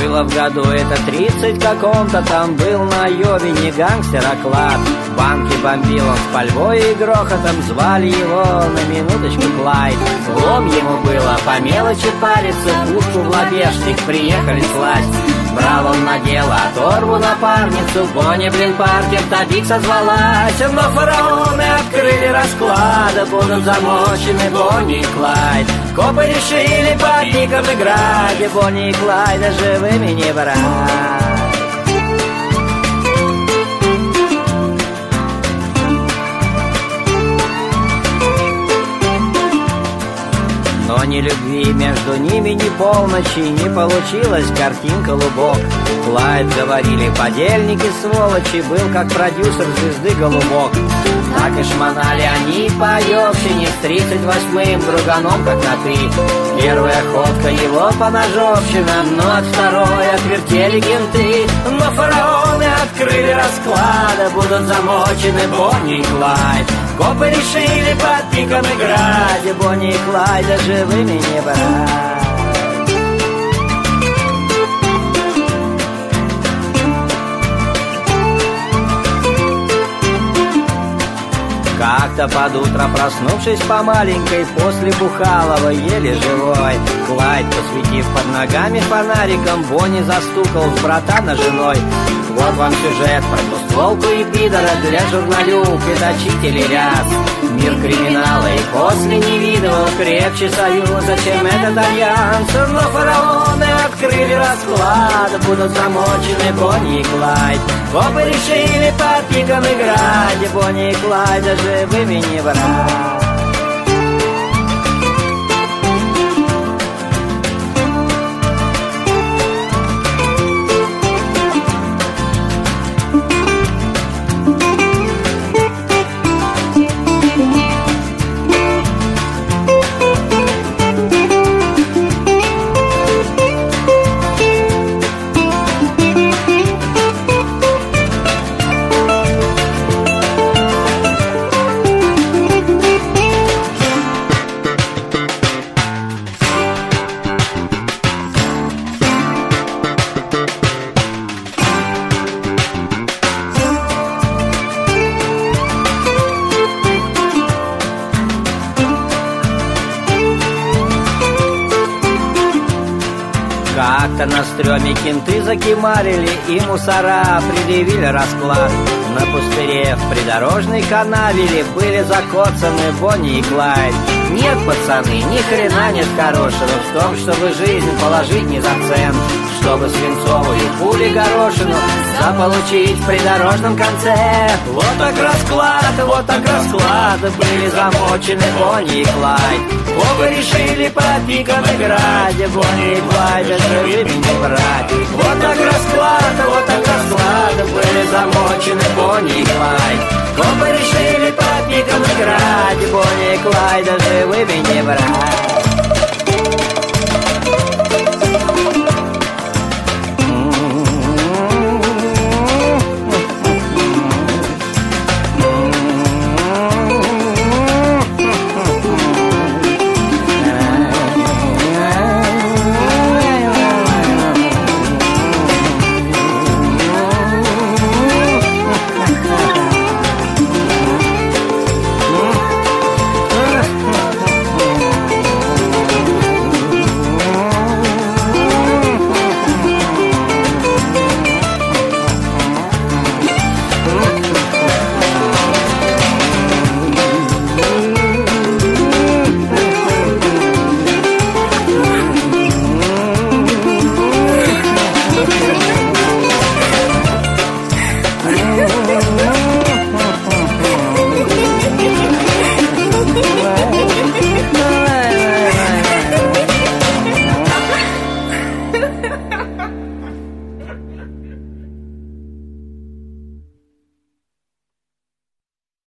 Было в году это 30 каком-то, там был на Йовине гангстер оклад. Банки бомбил он с пальбой и грохотом, звали его на минуточку Клайд. Лом ему было по мелочи париться, пушку в лобешник приехали сласть. Брал он на дело оторву напарницу, Бонни, блин, Паркер, Табик созвалась. Но фараоны открыли расклад, будут замочены Бонни и Клайд. Копы решили по никам играть, Бонни и Клайда живыми не брать. Но ни любви между ними, ни полночи, не получилась картинка «Лубок». Клайд, говорили подельники, сволочи, был как продюсер звезды «Голубок». Так и шмонали они по Йовщине с 38-м друганом как на 3. Первая ходка его по ножовщинам, но от второй отвертели кенты. Но фараоны открыли расклад, будут замочены Бонни и Клайд. Копы решили под пиком играть, Бонни и Клайда живыми не брать. Как-то под утро, проснувшись по маленькой, после Бухалова еле живой, Клайд, посветив под ногами фонариком, Бонни застукал с братана женой. Вот вам сюжет про двустволку и пидора для журналюк и точителей ряс. Мир криминала и после не видывал крепче союза, чем этот альянс. Но фараоны открыли расклад, будут замочены Бонни и Клайд. Копы решили под пиком играть, Бонни и Клайда живыми не брать. Как-то на стреме кенты закимарили и мусора предъявили расклад. На пустыре в придорожной канаве были закоцаны Бонни и Клайд. Нет, пацаны, ни хрена нет хорошего в том, чтобы жизнь положить не за цент, чтобы свинцовую пули горошину заполучить в придорожном конце. Вот так расклад, были замочены Бонни и Клайд. Оба решили под пиком играть, Бонни и Клайда живыми не брать. Вот так расклад, были замочены Бонни и Клайд. Оба решили под пиком играть, Бонни и Клайда живыми не брать.